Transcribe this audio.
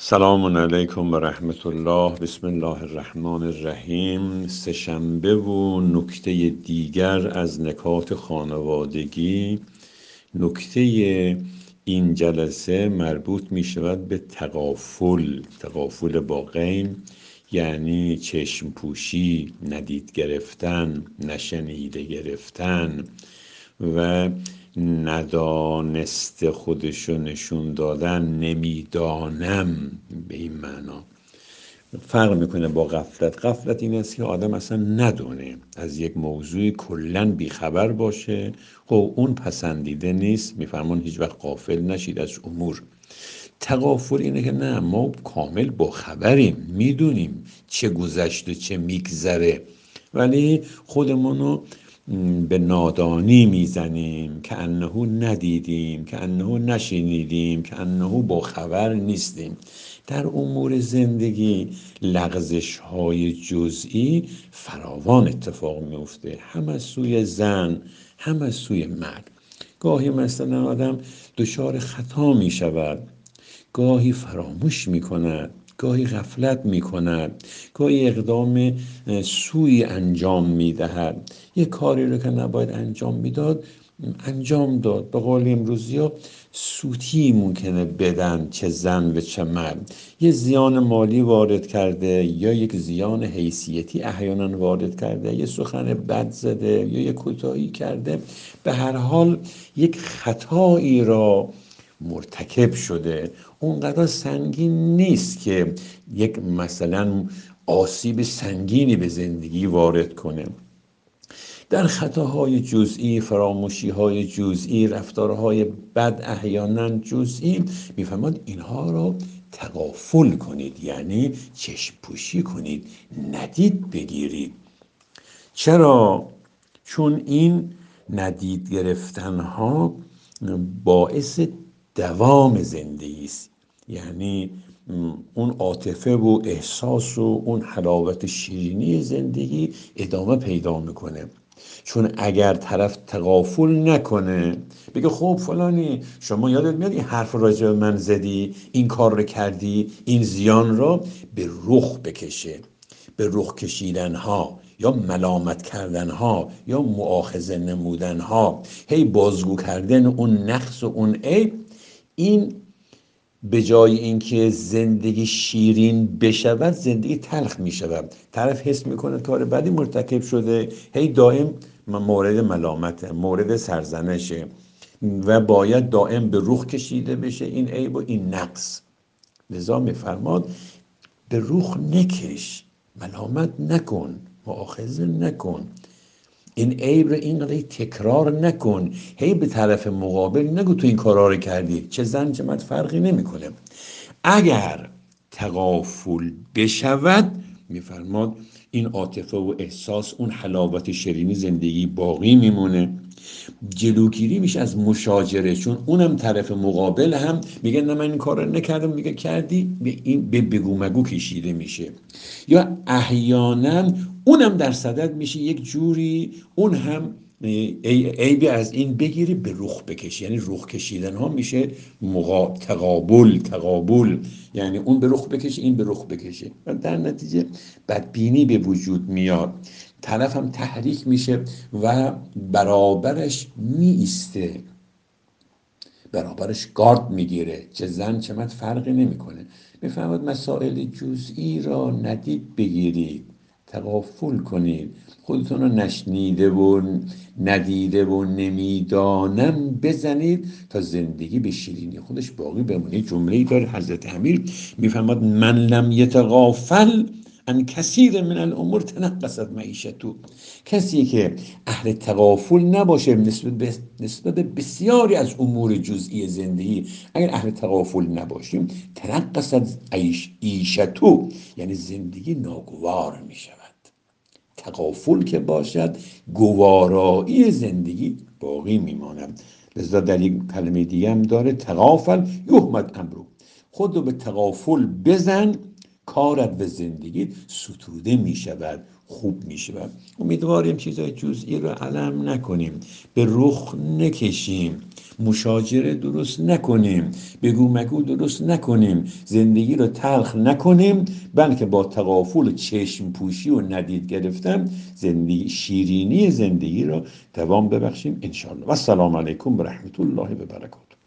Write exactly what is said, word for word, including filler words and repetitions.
سلام علیکم و رحمت الله. بسم الله الرحمن الرحیم. سه‌شنبه و نکته دیگر از نکات خانوادگی. نکته این جلسه مربوط می شود به تغافل تغافل با غین، یعنی چشم پوشی، ندید گرفتن، نشنیده گرفتن و ندانست خودشو نشون دادن، نمیدانم. به این معنا فرق میکنه با غفلت. غفلت این است که آدم اصلا ندونه، از یک موضوع کلن بیخبر باشه. خب اون پسندیده نیست، میفرمان هیچ وقت غافل نشید از امور. تغافل اینه که نه، ما کامل با خبریم، میدونیم چه گذشته چه میگذره، ولی خودمونو به نادانی میزنیم، که انهو ندیدیم، که انهو نشنیدیم، که انهو با خبر نیستیم. در امور زندگی لغزش های جزئی فراوان اتفاق میفته، هم از سوی زن هم از سوی مرد. گاهی مثلا آدم دچار خطا می شود، گاهی فراموش می کند، گاهی غفلت می کند، گاهی اقدام سوی انجام می دهد. یک کاری رو که نباید انجام میداد انجام داد. به قول امروزی ها سوتی ممکنه بدن، چه زن و چه مرد. یه زیان مالی وارد کرده یا یک زیان حیثیتی احیانا وارد کرده، یه سخن بد زده یا یک کوتاهی کرده. به هر حال یک خطایی را مرتکب شده، اونقدر سنگین نیست که یک مثلا آسیب سنگینی به زندگی وارد کنه. در خطاهای جزئی، فراموشی‌های جزئی، رفتارهای بد احیانا جزئی، میفهمد اینها را تغافل کنید، یعنی چشم پوشی کنید، ندید بگیرید. چرا؟ چون این ندید گرفتنها باعث دوام زندگی است، یعنی اون عاطفه و احساس و اون حلاوت شیرینی زندگی ادامه پیدا میکنه. چون اگر طرف تغافل نکنه، بگه خب فلانی شما یادت میاد این حرف راجع به من زدی، این کار رو کردی، این زیان را به رخ بکشه. به رخ کشیدن ها یا ملامت کردن ها یا مؤاخذه نمودن ها، هی بازگو کردن اون نقص و اون عیب، این به جای اینکه زندگی شیرین بشود زندگی تلخ میشود. طرف حس میکنه کار بدی مرتکب شده، هی دائم مورد ملامت، مورد سرزنشه و باید دائم به رخ کشیده بشه این عیب و این نقص. لذا میفرماد به رخ نکش، ملامت نکن، مؤاخذه نکن، این عیب رو اینقدر تکرار نکن، هی به طرف مقابل نگو تو این کارا رو کردی، چه زن چه مرد فرقی نمیکنه. اگر تغافل بشود، میفرماد این عاطفه و احساس، اون حلاوت شیرینی زندگی باقی میمونه. جلوگیری میشه از مشاجره، چون اونم طرف مقابل هم میگه نه من این کار رو نکردم، میگه کردی، به این به بگو مگو کشیده میشه. یا احیانا اونم در صدد میشه یک جوری اون هم عیبی از این بگیری به رخ بکشی، یعنی رخ کشیدن ها میشه مقا... تقابل تقابل یعنی اون به رخ بکشه این به رخ بکشه و در نتیجه بدبینی به وجود میاد. طرف هم تحریک میشه و برابرش میسته، برابرش گارد میگیره، چه زن چه مرد فرقی نمیکنه. میفهمد مسائل جزئی را ندید بگیرید، تغافل کنید، خودتون رو نشنیده و ندیده و نمیدانم بزنید تا زندگی به شیرینی خودش باقی بمونه. جمله‌ای داره حضرت امیر، میفهمد من لم یتغافل ان کثیر من الامور تنقصت معیشتو. کسی که اهل تغافل نباشه نسبت به نسبت به بسیاری از امور جزئی زندگی، اگر اهل تغافل نباشیم تنقصت عیش عیشتو، یعنی زندگی ناگوار می شود. تغافل که باشد گوارایی زندگی باقی میماند. لذا در یک کلمه دیگه هم داره تغافل یحمد امرو، خود رو به تغافل بزن کارت به زندگی ستوده می شود، خوب میشه. و امیدواریم چیزای جزئی رو علم نکنیم، به رخ نکشیم، مشاجره درست نکنیم، بگو مگو درست نکنیم، زندگی رو تلخ نکنیم، بلکه با تغافل چشم پوشی و ندید گرفتن زندگی شیرینی زندگی رو دوام ببخشیم انشاءالله. و السلام علیکم و رحمت الله و برکاته.